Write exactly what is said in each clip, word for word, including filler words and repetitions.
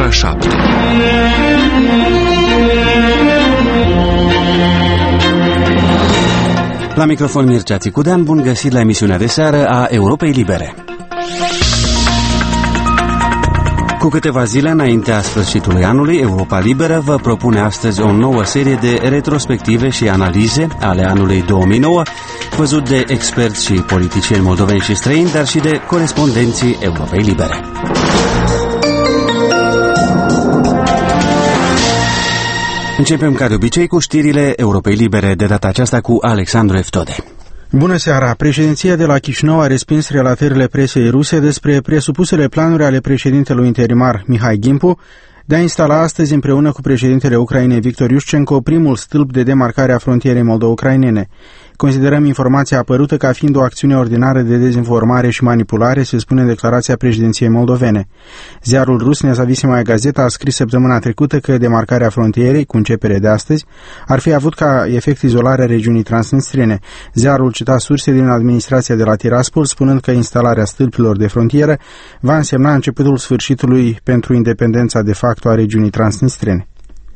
ora șapte. La microfon Mircea Țicudean, bun găsit la emisiunea de seară a Europei Libere. Cu câteva zile înaintea sfârșitului anului, Europa Liberă vă propune astăzi o nouă serie de retrospective și analize ale anului două mii nouă, văzut de experți și politicieni moldoveni și străini, dar și de corespondenții Europei Libere. Începem ca de obicei cu știrile Europei Libere, de data aceasta cu Alexandru Eftode. Bună seara! Președinția de la Chișinău a respins relatările presei ruse despre presupusele planuri ale președintelui interimar Mihai Gimpu de a instala astăzi împreună cu președintele Ucrainei Victor Iușcenko primul stâlp de demarcare a frontierei moldo-ucrainene. Considerăm informația apărută ca fiind o acțiune ordinară de dezinformare și manipulare, se spune în declarația președinției moldovene. Ziarul rus Nezavisimoia Gazeta a scris săptămâna trecută că demarcarea frontierei, cu începere de astăzi, ar fi avut ca efect izolarea regiunii transnistrene. Ziarul cita surse din administrația de la Tiraspol, spunând că instalarea stâlpilor de frontieră va însemna începutul sfârșitului pentru independența de facto a regiunii transnistrene.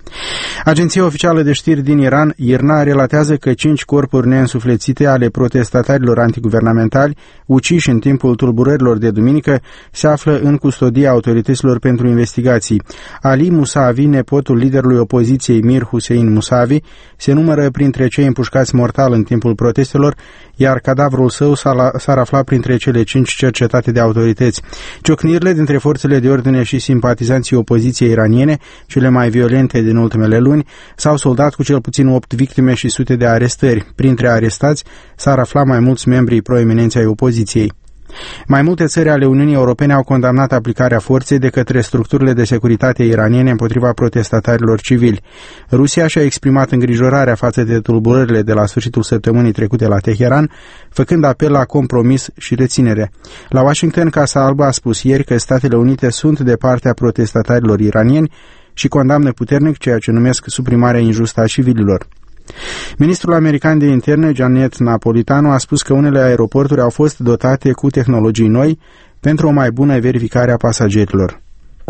Agenția oficială de știri din Iran, IRNA, relatează că cinci corpuri neînsuflețite ale protestatarilor antiguvernamentali, uciși în timpul tulburărilor de duminică, se află în custodia autorităților pentru investigații. Ali Musavi, nepotul liderului opoziției Mir Hussein Musavi, se numără printre cei împușcați mortal în timpul protestelor, iar cadavrul său s-ar afla printre cele cinci cercetate de autorități. Ciocnirile dintre forțele de ordine și simpatizanții opoziției iraniene, cele mai violente din ultimele luni, s-au soldat cu cel puțin opt victime și sute de arestări. Printre arestați s-ar afla mai mulți membri proeminenți ai opoziției. Mai multe țări ale Uniunii Europene au condamnat aplicarea forței de către structurile de securitate iraniene împotriva protestatarilor civili. Rusia și-a exprimat îngrijorarea față de tulburările de la sfârșitul săptămânii trecute la Teheran, făcând apel la compromis și reținere. La Washington, Casa Albă a spus ieri că Statele Unite sunt de partea protestatarilor iranieni și condamnă puternic ceea ce numesc suprimarea injustă a civililor. Ministrul american de interne, Janet Napolitano, a spus că unele aeroporturi au fost dotate cu tehnologii noi pentru o mai bună verificare a pasagerilor.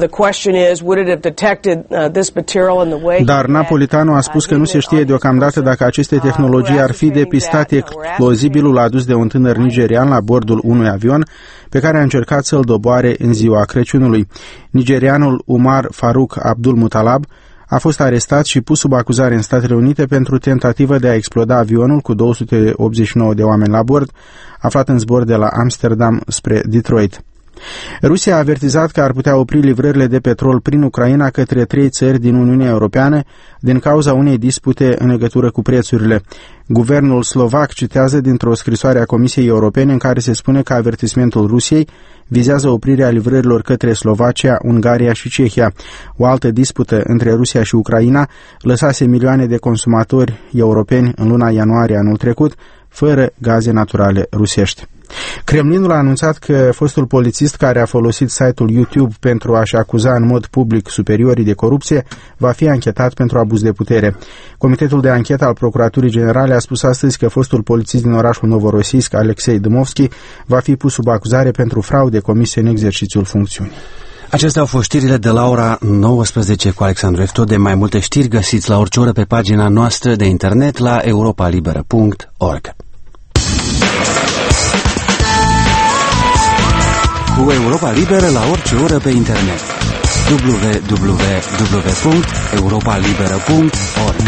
Dar Napolitano a spus că nu se știe deocamdată dacă aceste tehnologii ar fi depistat explozibilul adus de un tânăr nigerian la bordul unui avion pe care a încercat să-l doboare în ziua Crăciunului. Nigerianul Umar Farouk Abdul Mutalab a fost arestat și pus sub acuzare în Statele Unite pentru tentativă de a exploda avionul cu două sute optzeci și nouă de oameni la bord, aflat în zbor de la Amsterdam spre Detroit. Rusia a avertizat că ar putea opri livrările de petrol prin Ucraina către trei țări din Uniunea Europeană din cauza unei dispute în legătură cu prețurile. Guvernul slovac citează dintr-o scrisoare a Comisiei Europene în care se spune că avertismentul Rusiei vizează oprirea livrărilor către Slovacia, Ungaria și Cehia. O altă dispută între Rusia și Ucraina lăsase milioane de consumatori europeni în luna ianuarie anul trecut fără gaze naturale rusești. Kremlinul a anunțat că fostul polițist care a folosit site-ul YouTube pentru a-și acuza în mod public superiorii de corupție va fi anchetat pentru abuz de putere. Comitetul de anchetă al Procuraturii Generale a spus astăzi că fostul polițist din orașul Novorossiysk, Alexei Dmovski, va fi pus sub acuzare pentru fraude comise în exercițiul funcțiunii. Acestea au fost știrile de la ora nouăsprezece cu Alexandru Eftode. Mai multe știri găsiți la orice oră pe pagina noastră de internet la europa liberă punct org. Cu Europa Liberă la orice oră pe internet. w w w punct europa liberă punct org.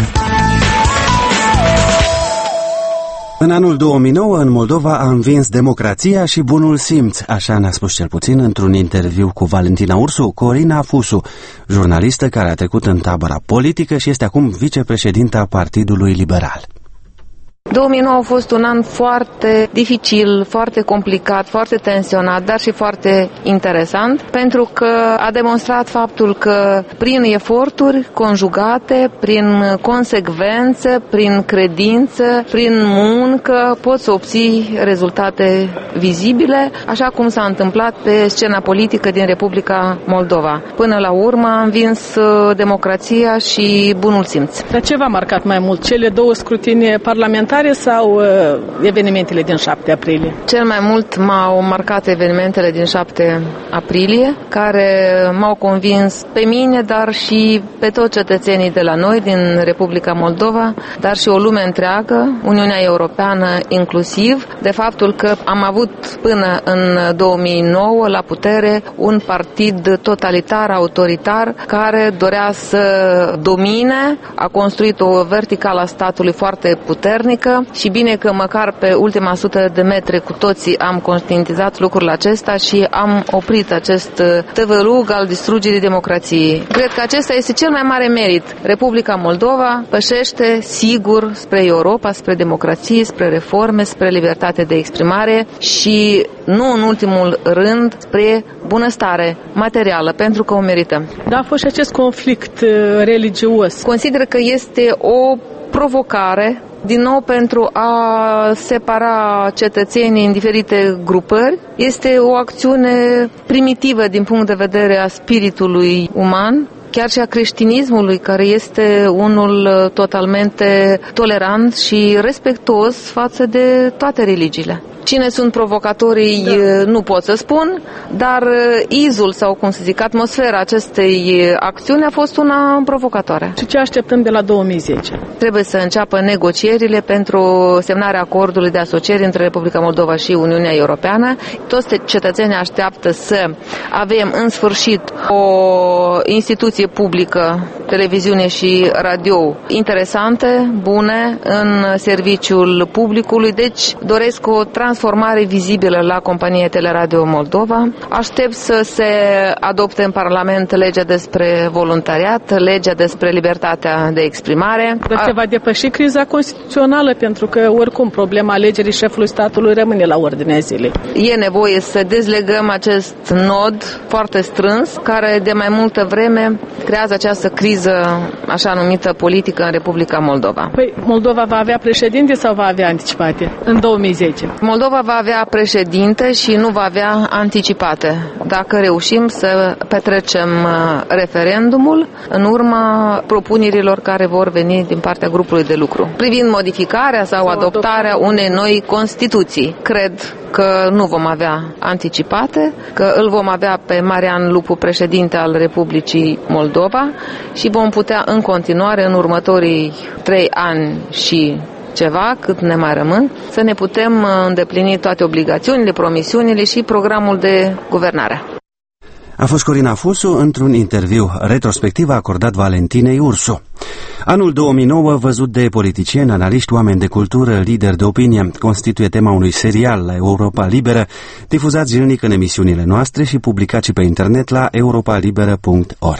În anul două mii nouă, în Moldova, a învins democrația și bunul simț, așa ne-a spus cel puțin într-un interviu cu Valentina Ursu, Corina Fusu, jurnalistă care a trecut în tabăra politică și este acum vicepreședinta Partidului Liberal. două mii nouă a fost un an foarte dificil, foarte complicat, foarte tensionat, dar și foarte interesant, pentru că a demonstrat faptul că prin eforturi conjugate, prin consecvență, prin credință, prin muncă, poți să obții rezultate vizibile, așa cum s-a întâmplat pe scena politică din Republica Moldova. Până la urmă a învins democrația și bunul simț. Dar ce v-a marcat mai mult? Cele două scrutinii parlamentare voluntare sau uh, evenimentele din șapte aprilie? Cel mai mult m-au marcat evenimentele din șapte aprilie, care m-au convins pe mine, dar și pe toți cetățenii de la noi, din Republica Moldova, dar și o lume întreagă, Uniunea Europeană inclusiv, de faptul că am avut până în două mii nouă la putere un partid totalitar, autoritar, care dorea să domine, a construit o verticală a statului foarte puternică și bine că măcar pe ultima sută de metri cu toții am conștientizat lucrul acesta și am oprit acest tăvălug al distrugerii democrației. Cred că acesta este cel mai mare merit. Republica Moldova pășește sigur spre Europa, spre democrație, spre reforme, spre libertate de exprimare și, nu în ultimul rând, spre bunăstare materială, pentru că o merităm. Da, a fost și acest conflict religios. Consider că este o provocare, din nou, pentru a separa cetățenii în diferite grupări. Este o acțiune primitivă din punct de vedere a spiritului uman, chiar și a creștinismului, care este unul totalmente tolerant și respectuos față de toate religiile. Cine sunt provocatorii, da. Nu pot să spun, dar izul sau, cum să zic, atmosfera acestei acțiuni a fost una provocatoare. Și ce așteptăm de la două mii zece? Trebuie să înceapă negocierile pentru semnarea acordului de asociere între Republica Moldova și Uniunea Europeană. Toți cetățenii așteaptă să avem în sfârșit o instituție publică, televiziune și radio interesante, bune, în serviciul publicului, deci doresc o transformare vizibilă la compania Teleradio Moldova. Aștept să se adopte în Parlament legea despre voluntariat, legea despre libertatea de exprimare. Dar se va depăși criza constituțională, pentru că oricum problema alegerii șefului statului rămâne la ordinea zilei. E nevoie să dezlegăm acest nod foarte strâns, care de mai multă vreme creează această criză așa numită politică în Republica Moldova. Păi, Moldova va avea președinte sau va avea anticipate în două mii zece? Moldova va avea președinte și nu va avea anticipate. Dacă reușim să petrecem referendumul în urma propunerilor care vor veni din partea grupului de lucru, privind modificarea sau adoptarea unei noi Constituții. Cred că nu vom avea anticipate, că îl vom avea pe Marian Lupu președinte al Republicii Moldova și vom putea în continuare, în următorii trei ani și ceva, cât ne mai rămân, să ne putem îndeplini toate obligațiunile, promisiunile și programul de guvernare. A fost Corina Fusu într-un interviu retrospectiv acordat Valentinei Ursu. Anul două mii nouă, văzut de politicieni, analiști, oameni de cultură, lideri de opinie, constituie tema unui serial la Europa Liberă, difuzat zilnic în emisiunile noastre și publicat și pe internet la europa liberă punct org.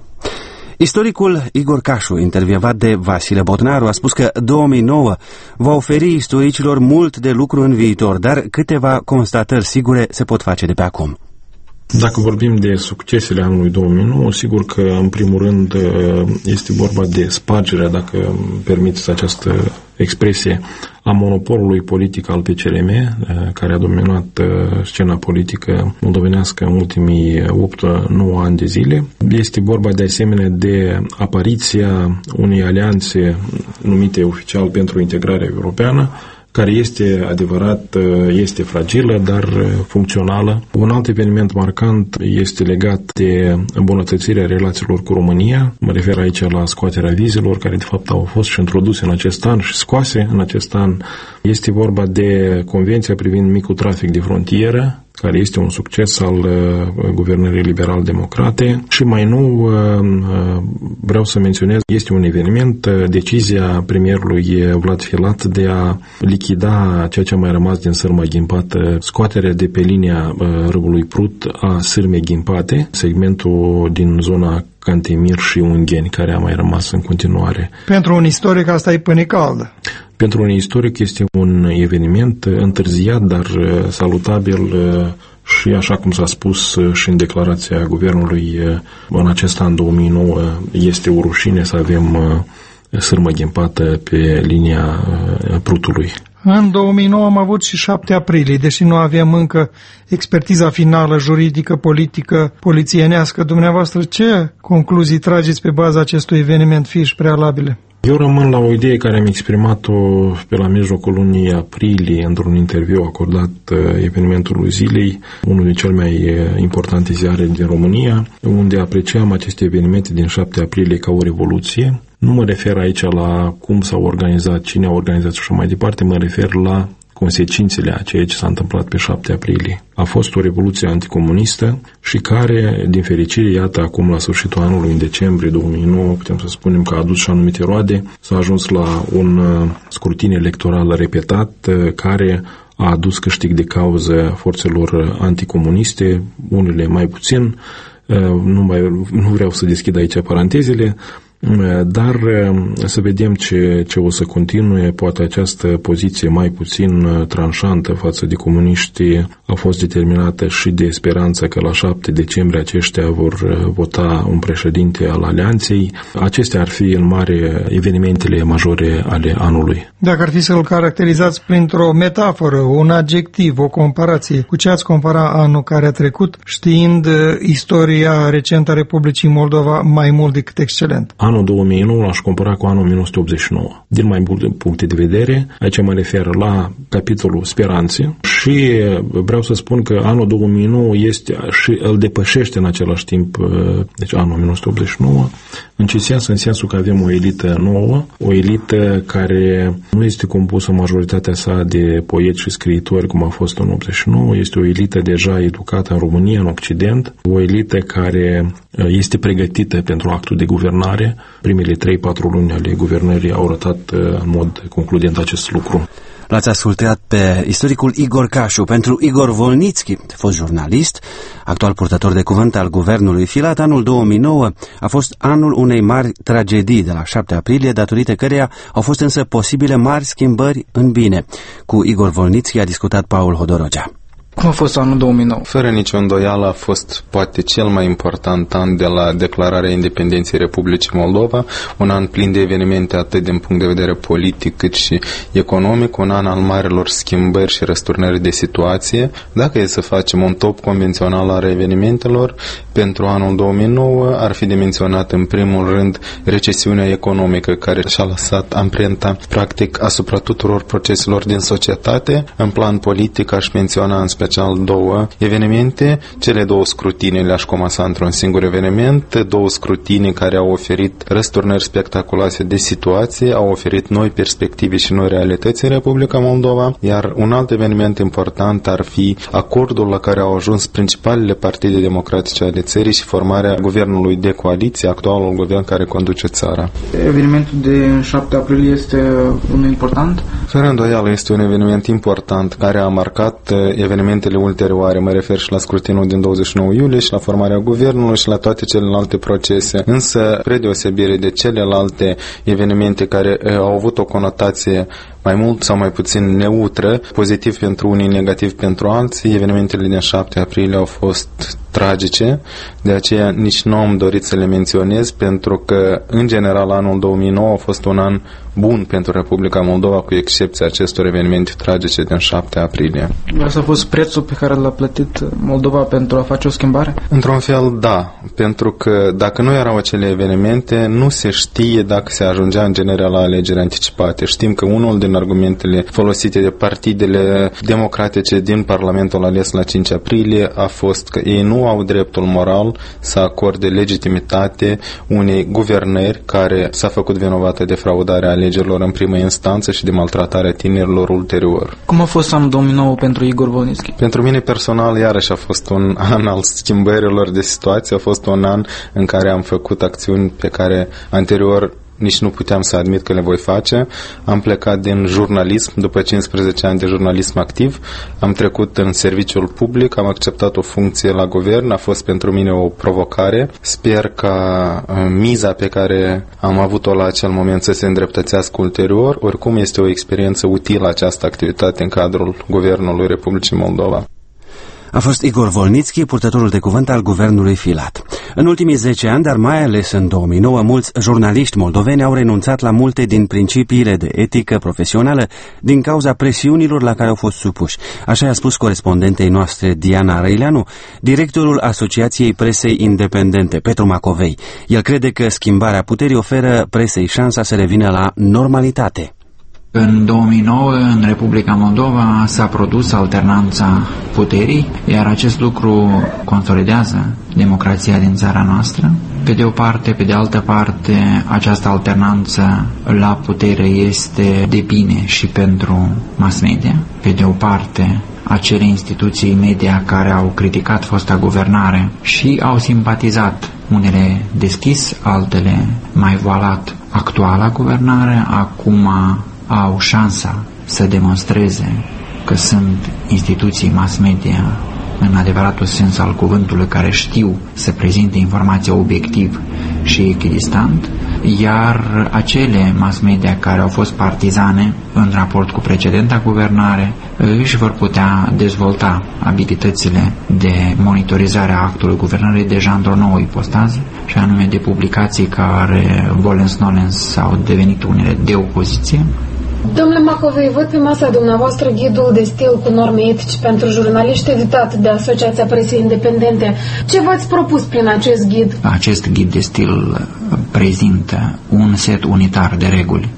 Istoricul Igor Cașu, intervievat de Vasile Botnaru, a spus că două mii nouă va oferi istoricilor mult de lucru în viitor, dar câteva constatări sigure se pot face de pe acum. Dacă vorbim de succesele anului două mii nouă, sigur că, în primul rând, este vorba de spargerea, dacă îmi permiteți această expresie, a monopolului politic al P C R M, care a dominat scena politică moldovenească în ultimii opt nouă ani de zile. Este vorba, de asemenea, de apariția unei alianțe numite oficial pentru integrarea europeană, care este adevărat, este fragilă, dar funcțională. Un alt eveniment marcant este legat de îmbunătățirea relațiilor cu România. Mă refer aici la scoaterea vizelor, care de fapt au fost și introduse în acest an și scoase în acest an. Este vorba de Convenția privind micul trafic de frontieră, care este un succes al uh, guvernării liberal-democrate. Și mai nou uh, uh, vreau să menționez, este un eveniment, uh, decizia premierului Vlad Filat de a lichida ceea ce a mai rămas din sârma ghimpată, scoaterea de pe linia uh, râului Prut a sârmei ghimpate, segmentul din zona Cantemir și Ungheni, care a mai rămas în continuare. Pentru un istoric asta e pâine caldă. Pentru un istoric este un eveniment întârziat, dar salutabil și, așa cum s-a spus și în declarația guvernului, în acest an două mii nouă este o rușine să avem sârmă ghimpată pe linia Prutului. În două mii nouă am avut și șapte aprilie, deși nu avem încă expertiza finală, juridică, politică, polițienească. Dumneavoastră, ce concluzii trageți pe baza acestui eveniment, fiiși prealabile? Eu rămân la o idee care am exprimat-o pe la mijlocul lunii aprilie într-un interviu acordat evenimentului zilei, unul din cele mai importante ziare din România, unde apreciam aceste evenimente din șapte aprilie ca o revoluție. Nu mă refer aici la cum s-au organizat, cine a organizat și așa mai departe, mă refer la consecințele a ceea ce s-a întâmplat pe șapte aprilie. A fost o revoluție anticomunistă și care, din fericire, iată, acum la sfârșitul anului, în decembrie două mii nouă, putem să spunem că a adus și anumite roade, s-a ajuns la un scrutin electoral repetat care a adus câștig de cauză forțelor anticomuniste, unele mai puțin, nu, mai, nu vreau să deschid aici parantezele, dar să vedem ce, ce o să continue. Poate această poziție mai puțin tranșantă față de comuniști a fost determinată și de speranța că la șapte decembrie aceștia vor vota un președinte al alianței. Acestea ar fi în mare evenimentele majore ale anului. Dacă ar fi să-l caracterizați printr-o metaforă, un adjectiv, o comparație, cu ce ați compara anul care a trecut, știind istoria recentă a Republicii Moldova mai mult decât excelent? Anul două mii nouă l-aș compara cu anul o mie nouă sute optzeci și nouă. Din mai multe puncte de vedere, aici mă refer la capitolul speranțe și vreau să spun că anul două mii nouă este și îl depășește în același timp, deci anul o mie nouă sute optzeci și nouă, în ce sens? În sensul că avem o elită nouă, o elită care nu este compusă majoritatea sa de poeți și scriitori cum a fost în optzeci și nouă, este o elită deja educată în România, în Occident, o elită care este pregătită pentru actul de guvernare. Primele trei patru luni ale guvernării au arătat în mod concludent acest lucru. L-ați ascultat pe istoricul Igor Cașu. Pentru Igor Volnițchi, fost jurnalist, actual purtător de cuvânt al guvernului Filat, anul două mii nouă a fost anul unei mari tragedii de la șapte aprilie, datorită căreia au fost însă posibile mari schimbări în bine. Cu Igor Volnițchi a discutat Paul Hodorogea. Cum a fost anul două mii nouă? Fără nicio îndoială a fost poate cel mai important an de la declararea independenței Republicii Moldova, un an plin de evenimente atât din punct de vedere politic cât și economic, un an al marilor schimbări și răsturnări de situație. Dacă e să facem un top convențional al evenimentelor, pentru anul două mii nouă ar fi de menționat în primul rând recesiunea economică care și-a lăsat amprenta practic asupra tuturor proceselor din societate. În plan politic aș menționa în special două evenimente, cele două scrutinii le-aș comasa într-un singur eveniment, două scrutinii care au oferit răsturnări spectaculoase de situație, au oferit noi perspective și noi realități în Republica Moldova, iar un alt eveniment important ar fi acordul la care au ajuns principalele partide democratice ale țării și formarea guvernului de coaliție, actualul guvern care conduce țara. Evenimentul de șapte aprilie este unul important? Fără îndoială este un eveniment important care a marcat evenimentele ulterioare, mă refer și la scrutinul din douăzeci și nouă iulie și la formarea guvernului și la toate celelalte procese. Însă, spre deosebire de celelalte evenimente care au avut o conotație mai mult sau mai puțin neutră, pozitiv pentru unii, negativ pentru alții, evenimentele din șapte aprilie au fost tragice, de aceea nici nu am dorit să le menționez, pentru că, în general, anul două mii nouă a fost un an bun pentru Republica Moldova, cu excepția acestor evenimente tragice din șapte aprilie. Asta a fost prețul pe care l-a plătit Moldova pentru a face o schimbare? Într-un fel, da, pentru că dacă nu erau acele evenimente, nu se știe dacă se ajungea în general la alegeri anticipate. Știm că unul din argumentele folosite de partidele democratice din Parlamentul ales la cinci aprilie a fost că ei nu au dreptul moral să acorde legitimitate unei guvernări care s-a făcut vinovată de fraudarea alegerilor în primă instanță și de maltratarea tinerilor ulterior. Cum a fost anul două mii nouă pentru Igor Volnițchi? Pentru mine personal, iarăși a fost un an al schimbărilor de situație, a fost un an în care am făcut acțiuni pe care anterior nici nu puteam să admit că le voi face. Am plecat din jurnalism, după cincisprezece ani de jurnalism activ, am trecut în serviciul public, am acceptat o funcție la guvern, a fost pentru mine o provocare. Sper ca miza pe care am avut-o la acel moment să se îndreptățească ulterior. Oricum este o experiență utilă această activitate în cadrul Guvernului Republicii Moldova. A fost Igor Volnițchi, purtătorul de cuvânt al guvernului Filat. În ultimii zece ani, dar mai ales în două mii nouă, mulți jurnaliști moldoveni au renunțat la multe din principiile de etică profesională din cauza presiunilor la care au fost supuși. Așa a spus corespondentei noastre Diana Răileanu, directorul Asociației Presei Independente, Petru Macovei. El crede că schimbarea puterii oferă presei șansa să revină la normalitate. În două mii nouă, în Republica Moldova, s-a produs alternanța puterii, iar acest lucru consolidează democrația din țara noastră. Pe de o parte, pe de altă parte, această alternanță la putere este de bine și pentru mass media. Pe de o parte, acele instituții media care au criticat fosta guvernare și au simpatizat, unele deschis, altele mai voalat, actuala guvernare, acum au șansa să demonstreze că sunt instituții mass media în adevăratul sens al cuvântului, care știu să prezinte informația obiectiv și echidistant, iar acele mass media care au fost partizane în raport cu precedenta guvernare își vor putea dezvolta abilitățile de monitorizare a actului guvernării deja într-o nouă ipostază, și anume de publicații care volens-nolens au devenit unele de opoziție. Domnule Macovei, văd pe masa dumneavoastră ghidul de stil cu norme etici pentru jurnaliști editat de Asociația Presei Independente. Ce v-ați propus prin acest ghid? Acest ghid de stil prezintă un set unitar de reguli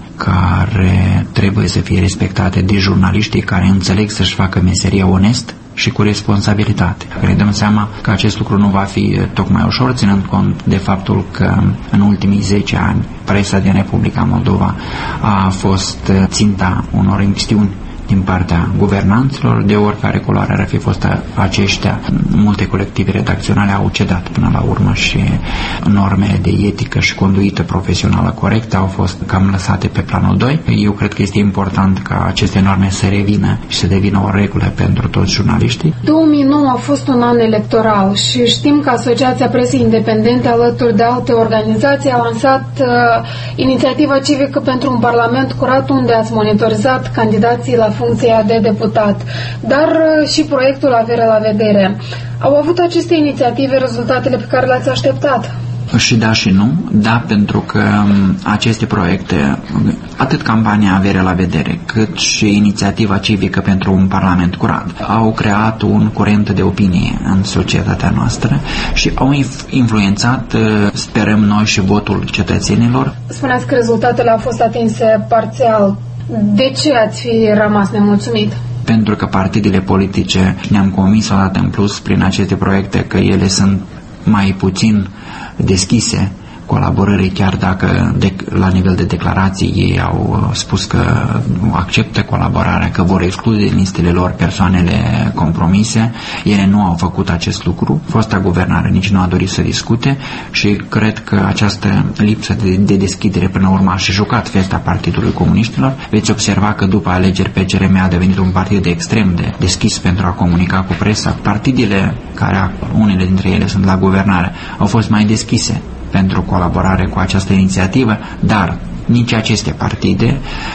care trebuie să fie respectate de jurnaliștii care înțeleg să-și facă meseria onest și cu responsabilitate. Ne dăm seama că acest lucru nu va fi tocmai ușor, ținând cont de faptul că în ultimii zece ani presa din Republica Moldova a fost ținta unor imixtiuni din partea guvernanților, de oricare culoare ar fi fost aceștia. Multe colective redacționale au cedat până la urmă și normele de etică și conduită profesională corectă au fost cam lăsate pe planul doi. Eu cred că este important ca aceste norme să revină și să devină o regulă pentru toți jurnaliștii. două mii nouă a fost un an electoral și știm că Asociația Presei Independente, alături de alte organizații, a lansat uh, inițiativa civică pentru un parlament curat, unde ați monitorizat candidații la funcția de deputat, dar și proiectul Avere la vedere. Au avut aceste inițiative rezultatele pe care le-ați așteptat? Și da și nu. Da, pentru că aceste proiecte, atât campania Avere la vedere, cât și inițiativa civică pentru un parlament curat, au creat un curent de opinie în societatea noastră și au influențat, sperăm noi, și votul cetățenilor. Spuneați că rezultatele au fost atinse parțial. De ce ați fi rămas nemulțumit? Pentru că partidele politice ne-am convins o dată în plus prin aceste proiecte că ele sunt mai puțin deschise colaborării, chiar dacă de, la nivel de declarații ei au spus că acceptă colaborarea, că vor exclude din listele lor persoanele compromise. Ele nu au făcut acest lucru. Fosta guvernare nici nu a dorit să discute și cred că această lipsă de, de deschidere până la urmă a și jucat festa Partidului Comuniștilor. Veți observa că după alegeri P C R M a devenit un partid de extrem de deschis pentru a comunica cu presa. Partidele care, unele dintre ele sunt la guvernare, au fost mai deschise pentru colaborare cu această inițiativă, dar nici aceste partide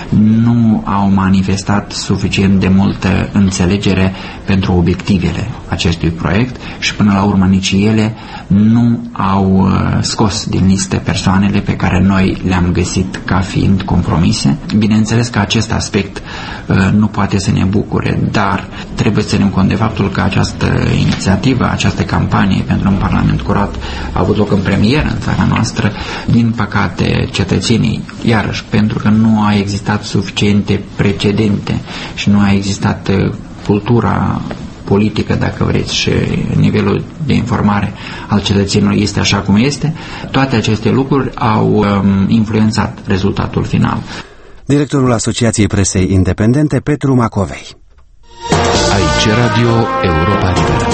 nu au manifestat suficient de multă înțelegere pentru obiectivele acestui proiect și până la urmă nici ele nu au scos din listă persoanele pe care noi le-am găsit ca fiind compromise. Bineînțeles că acest aspect nu poate să ne bucure, dar trebuie să ținem cont de faptul că această inițiativă, această campanie pentru un parlament curat a avut loc în premieră în țara noastră. Din păcate, cetățenii, iarăși, pentru că nu a existat suficiente precedente și nu a existat cultura politică, dacă vreți, și nivelul de informare al cetățenilor este așa cum este, toate aceste lucruri au um, influențat rezultatul final. Directorul Asociației Presei Independente, Petru Macovei. Aici Radio Europa Liberă.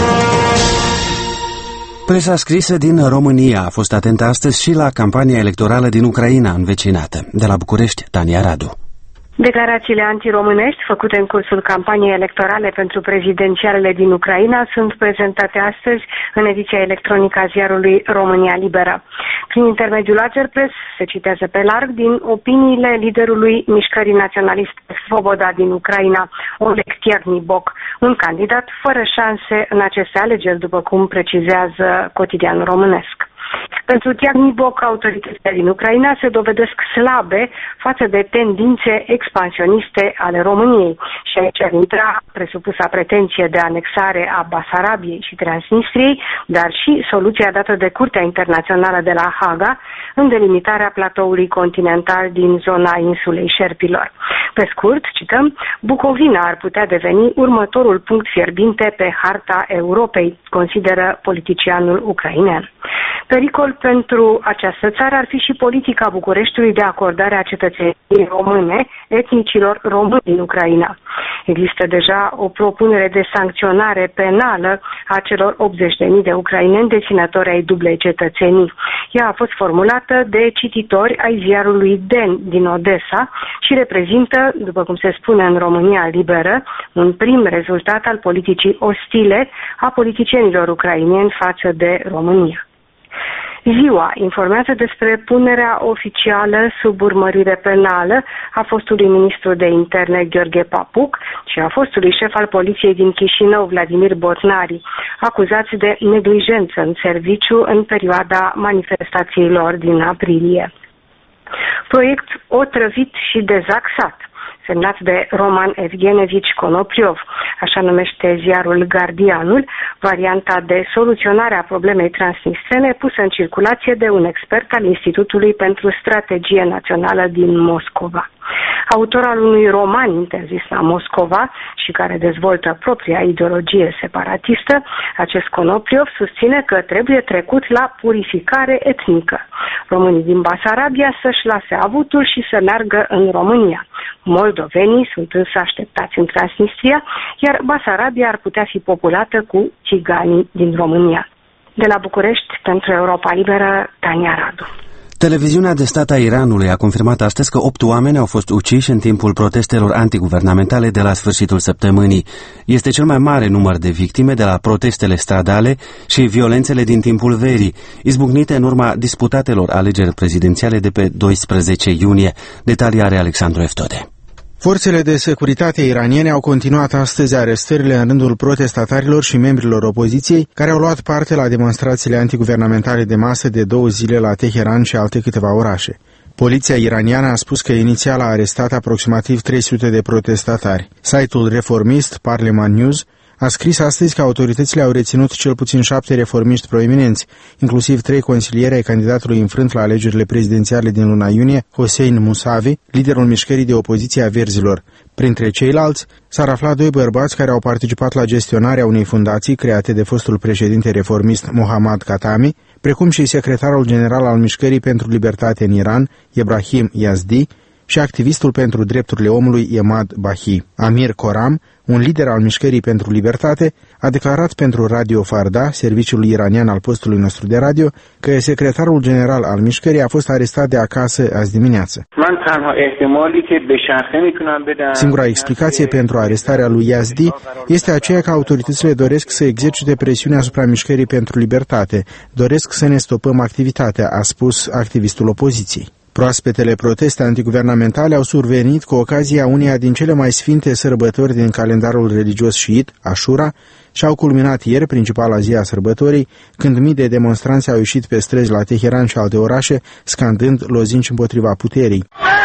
Presa scrisă din România a fost atentă astăzi și la campania electorală din Ucraina învecinată. De la București, Tania Radu. Declarațiile antiromânești făcute în cursul campaniei electorale pentru prezidențialele din Ucraina sunt prezentate astăzi în ediția electronică a ziarului România Liberă. Prin intermediul Agerpress se citează pe larg din opiniile liderului mișcării naționaliste Svoboda din Ucraina, Oleg Tierniboc, un candidat fără șanse în aceste alegeri, după cum precizează Cotidianul Românesc. Pentru Tiagniboc, autoritățile din Ucraina se dovedesc slabe față de tendințe expansioniste ale României. Și aici ar intra presupusa pretenție de anexare a Basarabiei și Transnistriei, dar și soluția dată de Curtea Internațională de la Haga în delimitarea platoului continental din zona insulei Șerpilor. Pe scurt, cităm, Bucovina ar putea deveni următorul punct fierbinte pe harta Europei, consideră politicianul ucrainean. Pericol pentru această țară ar fi și politica Bucureștiului de acordare a cetățeniei române etnicilor români din Ucraina. Există deja o propunere de sancționare penală a celor optzeci de mii de ucraineni deținători ai dublei cetățenii. Ea a fost formulată de cititori ai ziarului Den din Odessa și reprezintă, după cum se spune în România Liberă, un prim rezultat al politicii ostile a politicienilor ucraineni față de România. Ziua informează despre punerea oficială sub urmărire penală a fostului ministru de interne Gheorghe Papuc și a fostului șef al poliției din Chișinău Vladimir Botnari, acuzați de neglijență în serviciu în perioada manifestațiilor din aprilie. Proiect otrăvit și dezaxat, semnat de Roman Evgenevici Konopliov, așa numește ziarul Gardianul, varianta de soluționare a problemei transnistrene pusă în circulație de un expert al Institutului pentru Strategie Națională din Moscova. Autor al unui roman interzis la Moscova și care dezvoltă propria ideologie separatistă, acest Konopliov susține că trebuie trecut la purificare etnică. Românii din Basarabia să-și lase avutul și să meargă în România. Moldovenii sunt însă așteptați în Transnistria, iar Basarabia ar putea fi populată cu țiganii din România. De la București, pentru Europa Liberă, Tania Radu. Televiziunea de stat a Iranului a confirmat astăzi că opt oameni au fost uciși în timpul protestelor antiguvernamentale de la sfârșitul săptămânii. Este cel mai mare număr de victime de la protestele stradale și violențele din timpul verii, izbucnite în urma disputatelor alegeri prezidențiale de pe doisprezece iunie. Detalii are Alexandru Eftode. Forțele de securitate iraniene au continuat astăzi arestările în rândul protestatarilor și membrilor opoziției care au luat parte la demonstrațiile antiguvernamentale de masă de două zile la Teheran și alte câteva orașe. Poliția iraniană a spus că inițial a arestat aproximativ trei sute de protestatari. Site-ul reformist Parliament News a scris astăzi că autoritățile au reținut cel puțin șapte reformiști proeminenți, inclusiv trei consilieri ai candidatului înfrânt la alegerile prezidențiale din luna iunie, Hossein Mousavi, liderul mișcării de opoziție a Verzilor. Printre ceilalți s-ar afla doi bărbați care au participat la gestionarea unei fundații create de fostul președinte reformist Mohammad Khatami, precum și secretarul general al Mișcării pentru Libertate în Iran, Ebrahim Yazdi, și activistul pentru drepturile omului Emad Bahi. Amir Koram, un lider al Mișcării pentru Libertate, a declarat pentru Radio Farda, serviciul iranian al postului nostru de radio, că secretarul general al Mișcării a fost arestat de acasă azi dimineață. Singura explicație pentru arestarea lui Yazdi este aceea că autoritățile doresc să exercite presiune asupra Mișcării pentru Libertate, doresc să ne stopăm activitatea, a spus activistul opoziției. Proaspetele proteste antiguvernamentale au survenit cu ocazia uneia din cele mai sfinte sărbători din calendarul religios șiit, Ashura, și au culminat ieri, principala zi a sărbătorii, când mii de demonstranți au ieșit pe străzi la Teheran și alte orașe, scandând lozinci împotriva puterii.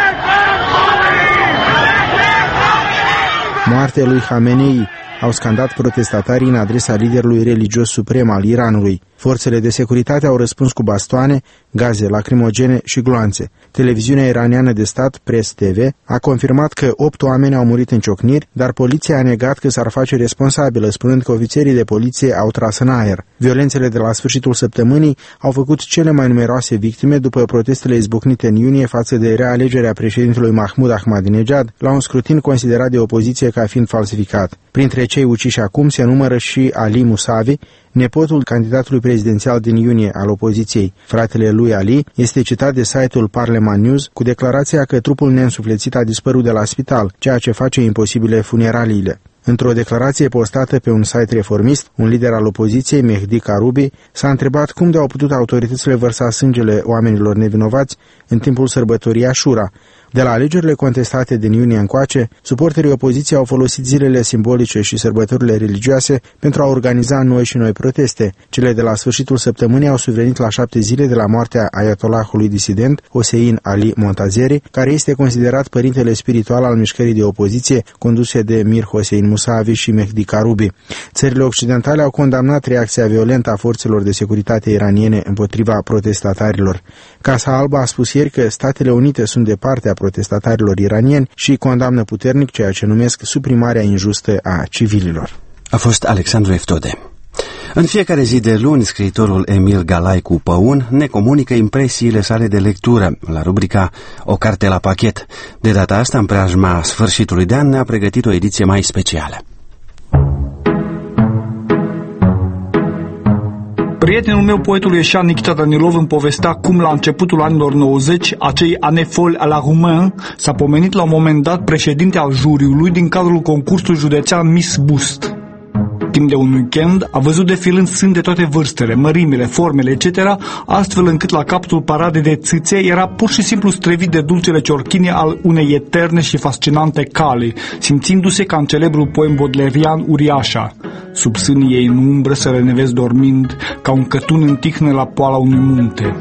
Moartea lui Khamenei, au scandat protestatarii în adresa liderului religios suprem al Iranului. Forțele de securitate au răspuns cu bastoane, gaze lacrimogene și gloanțe. Televiziunea iraniană de stat, Press T V, a confirmat că opt oameni au murit în ciocniri, dar poliția a negat că s-ar face responsabilă, spunând că ofițerii de poliție au tras în aer. Violențele de la sfârșitul săptămânii au făcut cele mai numeroase victime după protestele izbucnite în iunie față de realegerea președintelui Mahmoud Ahmadinejad la un scrutin considerat de opoziție ca fiind falsificat. Printre cei uciși acum se numără și Ali Mousavi, nepotul candidatului prezidențial din iunie al opoziției. Fratele lui Ali este citat de site-ul Parliament News cu declarația că trupul neînsuflețit a dispărut de la spital, ceea ce face imposibile funeraliile. Într-o declarație postată pe un site reformist, un lider al opoziției, Mehdi Karoubi, s-a întrebat cum de au putut autoritățile vărsa sângele oamenilor nevinovați în timpul sărbătorii Ashura, De la alegerile contestate din iunie încoace, suporterii opoziției au folosit zilele simbolice și sărbătorile religioase pentru a organiza noi și noi proteste. Cele de la sfârșitul săptămânii au suvenit la șapte zile de la moartea ayatollahului disident Hossein Ali Montazeri, care este considerat părintele spiritual al mișcării de opoziție conduse de Mir Hossein Mousavi și Mehdi Karoubi. Țările occidentale au condamnat reacția violentă a forțelor de securitate iraniene împotriva protestatarilor. Casa Albă a spus ieri că Statele Unite sunt de partea protestatarilor iranieni și condamnă puternic ceea ce numesc suprimarea injustă a civililor. A fost Alexandru Eftode. În fiecare zi de luni, scriitorul Emil Galaicu Păun ne comunică impresiile sale de lectură la rubrica O carte la pachet. De data asta, în preajma sfârșitului de an, ne-a pregătit o ediție mai specială. Prietenul meu, poetul ieșan Nikita Danilov, îmi povestea cum la începutul anilor nouăzeci, acei années folles à la Roumain, s-a pomenit la un moment dat președinte al juriului din cadrul concursului județean Miss Bust. Timp de un weekend a văzut defilând sâni de toate vârstele, mărimile, formele, et cetera, astfel încât la capătul paradei de țâțe era pur și simplu străvit de dulcele ciorchine al unei eterne și fascinante cale, simțindu-se ca în celebrul poem bodlerian Uriașa. Sub sânii ei în umbră să le nevezi dormind, ca un cătun în tihnă la poala unui munte.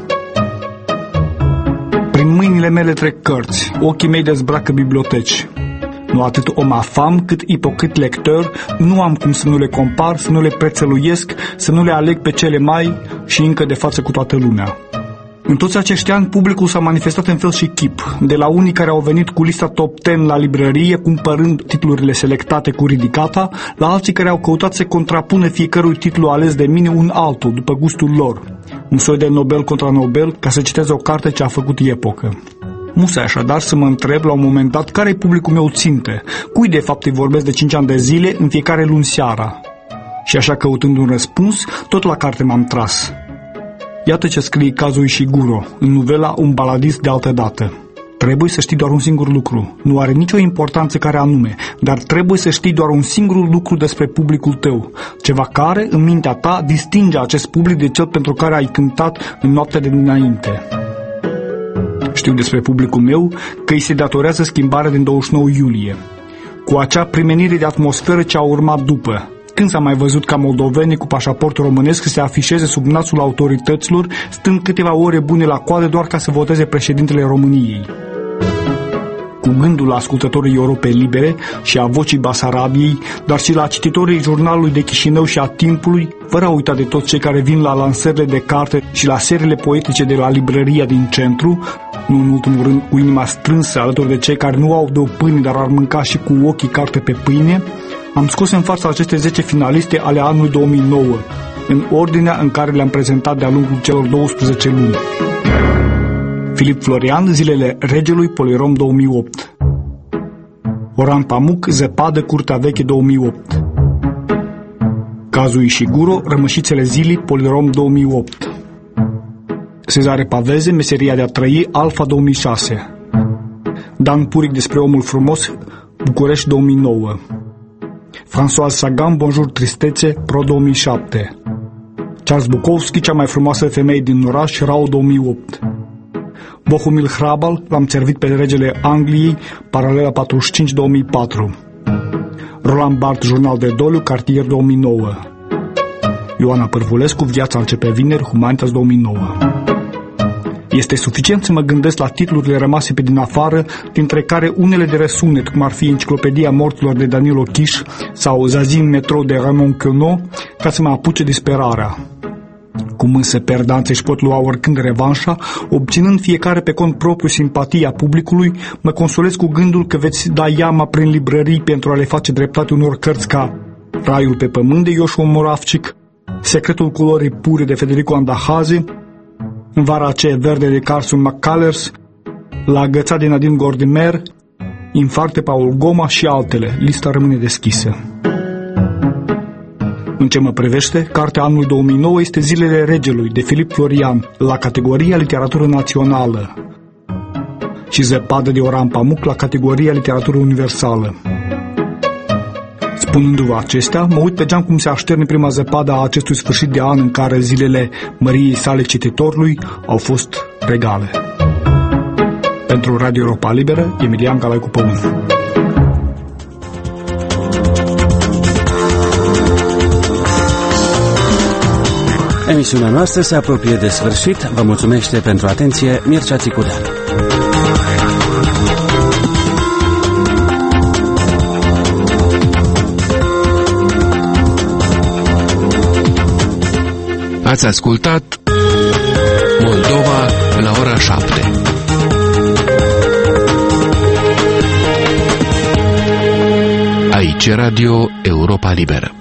Prin mâinile mele trec cărți, ochii mei dezbracă biblioteci. Nu atât om afam, cât ipocrit lector, nu am cum să nu le compar, să nu le prețăluiesc, să nu le aleg pe cele mai și încă de față cu toată lumea. În toți acești ani, publicul s-a manifestat în fel și chip, de la unii care au venit cu lista top zece la librărie, cumpărând titlurile selectate cu ridicata, la alții care au căutat să contrapună fiecărui titlu ales de mine un altul, după gustul lor. Un soi de Nobel contra Nobel, ca să citeze o carte ce a făcut epocă. Musai așadar să mă întreb la un moment dat care e publicul meu ținte, cui de fapt îi vorbesc de cinci ani de zile în fiecare luni seara. Și așa, căutând un răspuns, tot la carte m-am tras. Iată ce scrie cazul Ishiguro în novela Un baladist de altă dată. Trebuie să știi doar un singur lucru. Nu are nicio importanță care anume, dar trebuie să știi doar un singur lucru despre publicul tău, ceva care, în mintea ta, distinge acest public de cel pentru care ai cântat în noaptea de dinainte. Știu despre publicul meu că îi se datorează schimbarea din douăzeci și nouă iulie, cu acea primenire de atmosferă ce a urmat după. Când s-a mai văzut ca moldovenii cu pașaport românesc să se afișeze sub nasul autorităților, stând câteva ore bune la coadă doar ca să voteze președintele României? Cu gândul la ascultătorii Europei Libere și a Vocii Basarabiei, dar și la cititorii jurnalului de Chișinău și a Timpului, fără a uita de toți cei care vin la lansările de carte și la seriile poetice de la librăria din centru, nu în ultimul rând cu inima strânsă alături de cei care nu au de o pâine, dar ar mânca și cu ochii carte pe pâine, am scos în fața aceste zece finaliste ale anului două mii nouă, în ordinea în care le-am prezentat de-a lungul celor douăsprezece luni. Filip Florian, Zilele Regelui, Polirom două mii opt. Oran Pamuk, Zăpadă, Curtea Veche două mii opt. Cazul Ishiguro, Rămășițele Zilei, Polirom două mii opt. Cezare Paveze, Meseria de a trăi, Alfa două mii șase. Dan Puric, Despre omul frumos, București două mii nouă. François Sagan, Bonjour Tristețe, Pro două mii șapte. Charles Bukowski, Cea mai frumoasă femeie din oraș, Rau două mii opt. Bohumil Hrabal, L-am servit pe regele Angliei, Paralela patruzeci și cinci două mii patru. Roland Barthes, Jurnal de doliu, Cartier două mii nouă. Ioana Pârvulescu, Viața începe vineri, Humanitas două mii nouă. Este suficient să mă gândesc la titlurile rămase pe din afară, dintre care unele de răsunet, cum ar fi Enciclopedia morților de Danilo Chiș sau Zazie în metrou de Raymond Queneau, ca să mă apuce disperarea. Cum însă perdanțe își pot lua oricând revanșa, obținând fiecare pe cont propriu simpatia publicului, mă consolez cu gândul că veți da iama prin librării pentru a le face dreptate unor cărți ca Raiul pe pământ de Ioșua Moravcic, Secretul culorii pure de Federico Andahaze, În vara aceea verde de Carson McCullers, La agățat de Nadine Gordimer, Infarte Paul Goma și altele. Lista rămâne deschisă. În ce mă privește, cartea anului două mii nouă este Zilele Regelui, de Filip Florian, la categoria Literatură Națională, și Zăpadă de Oran Pamuk, la categoria Literatură Universală. Spunându-vă acestea, mă uit pe geam cum se așterne prima zăpadă a acestui sfârșit de an în care zilele măriei sale cititorului au fost regale. Pentru Radio Europa Liberă, Emilian Galaicu Păun. Emisiunea noastră se apropie de sfârșit. Vă mulțumește pentru atenție Mircea Țicudean. Ați ascultat Moldova la ora șapte. Aici Radio Europa Liberă.